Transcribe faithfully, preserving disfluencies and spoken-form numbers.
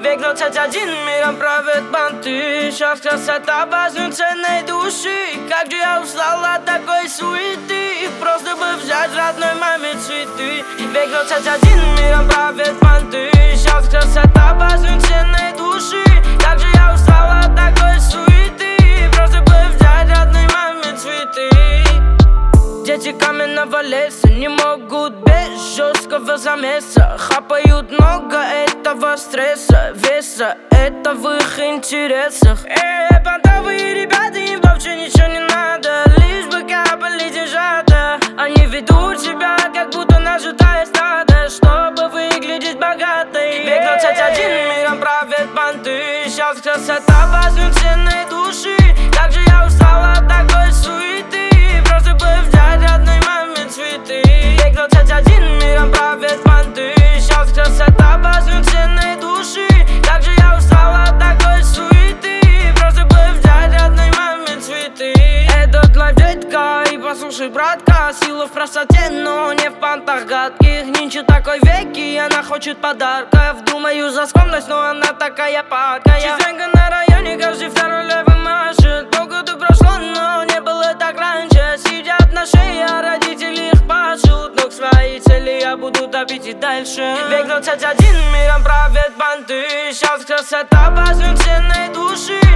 Век двадцать один миром правят банты. Сейчас красота важнее ценной души. Как же я устал от такой суеты. Просто бы взять родной маме цветы. Век двадцать один миром правят банты. Сейчас красота важнее ценной души. Как же я устал от такой суеты. Просто бы взять родной маме цветы. Дети каменного леса не могут без жесткого замеса. Хапают много этого стресса, веса, это в их интересах. Эй, понтовые ребята, им вообще ничего не надо, лишь бы капали деньжата. Они ведут себя, как будто нажитое стадо, чтобы выглядеть богатой. Век двадцать один миром правят банты. Сейчас красота важнее ценной души. Как же я устал от такой суеты. Просто бы взять родной маме цветы. Век двадцать один миром правят банты. Сейчас красота важнее ценной души. Как же я устал от такой суеты. Просто бы взять родной маме цветы. Этот лайф, детка, и послушай, братка. Сила в простоте, но не в понтах гадких. Нинча такой век, и она хочет подарков. Думаю за скромность, но она такая падкая. Частенько на районе каждый второй левый машет. Полгода прошло, но не было так раньше. Сидят на шее, а родители их пашут. Но к своей цели я буду топить и дальше. Век двадцать один миром правят банты. Сейчас красота важнее ценной души.